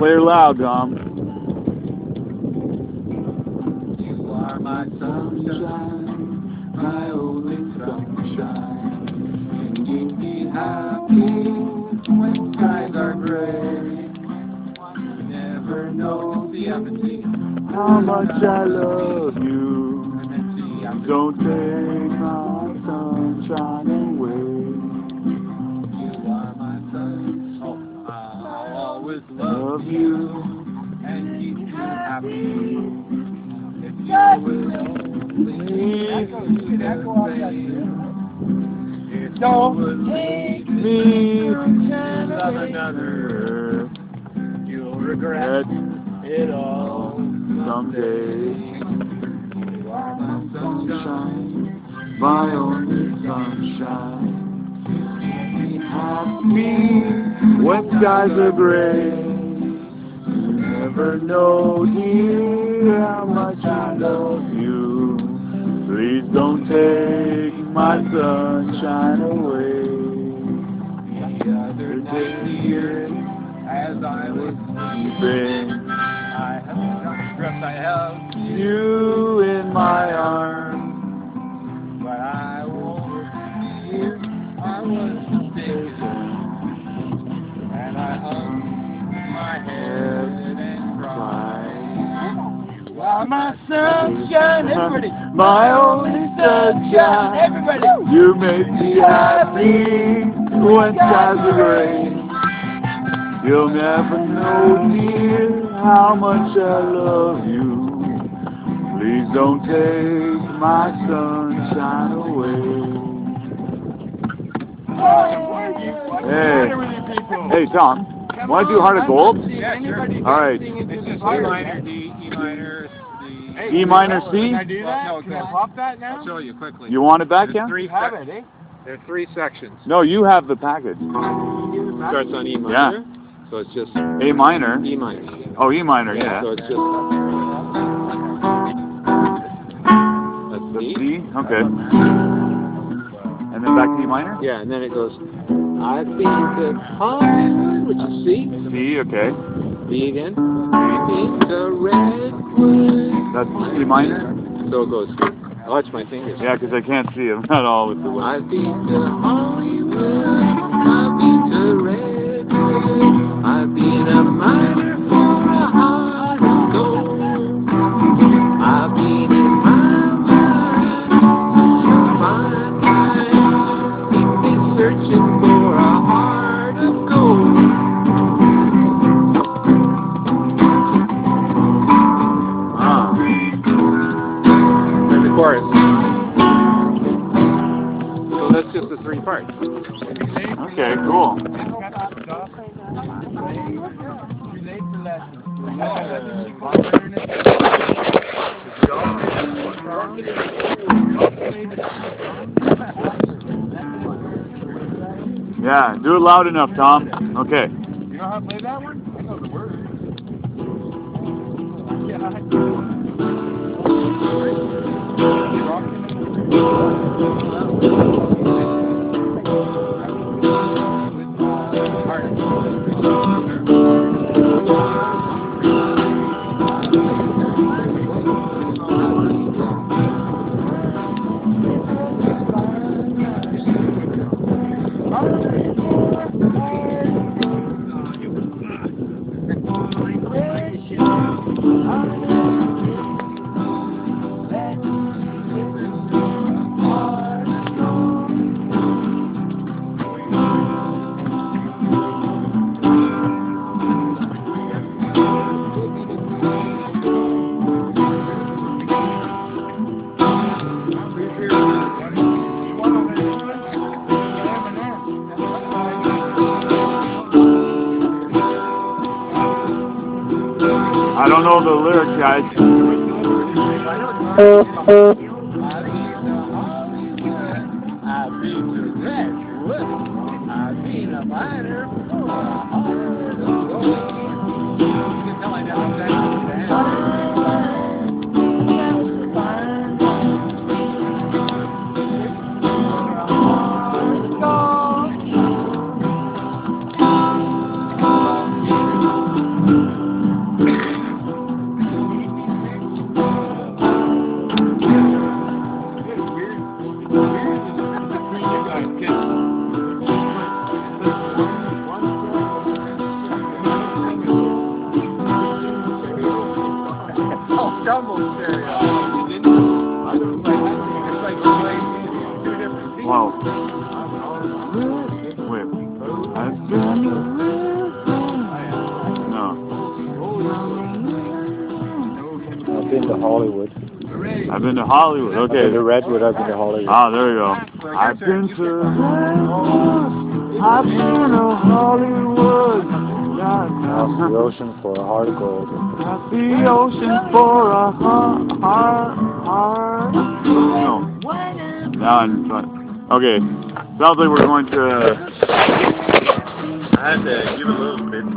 Play her loud, Tom. You are my sunshine, my only sunshine. You keep me happy when skies are gray. You never know the empathy. How much I love you. Empathy, Don't take my sunshine away. You are my sun. Oh, I'll always Love love you. you and keep you happy. If you will only don't take Me to love another, you'll regret it all someday. You are my sunshine, My only sunshine. Happy when skies are gray. You never know, dear, how much I love you. Please don't take my sunshine away. The other night, dear, as I was sleeping, I have You in my arms. but I won't fear I was mistaken, and I hung my head and cried. You are my sunshine, everybody. My only sunshine. Everybody. You make me happy when skies are gray. You'll never know, dear, how much I love you. Please don't take my sunshine away. Hey, Tom. Want to do Heart of Gold? Yeah, sure. All right. It's just E minor, D, E minor, D. E minor, C? Can I do that? No, can I pop that now? I'll show you quickly. You want it back, There's yeah? three sections. There are three sections. No, you have the package. Starts on E minor. Yeah. So it's just A minor. E minor. Oh, E minor, yeah. So it's just that's D. D, okay. And then back to E minor? Yeah, and then it goes. I've been to Hollywood, which is C. C, okay. D again. I've been to Redwood. That's E minor? So it goes. Watch my fingers. Yeah, because I can't see them. Not all with the way. I've been to Hollywood. I've been to Redwood. I've been a miner for a heart of gold. I've been in my mind, such a fine time. Keep me searching for a heart of gold. And the chorus. So that's just the three parts. Okay, cool. Yeah, do it loud enough, Tom. Okay. You know how to play that one? I know the words. I don't know the lyrics, guys. I've been to Redwood. I've been a miner for a heart of gold. You can tell I never sang. been to Hollywood. I've been to Hollywood. I've Okay. been to Redwood. I've been to Hollywood. Ah, there you go. I've been to Redwood. I've been to Hollywood. Cross the ocean for a heart of gold. Cross the ocean for a heart. No. Now I'm fine. Okay. Sounds like we're going to. I had to give a little bit.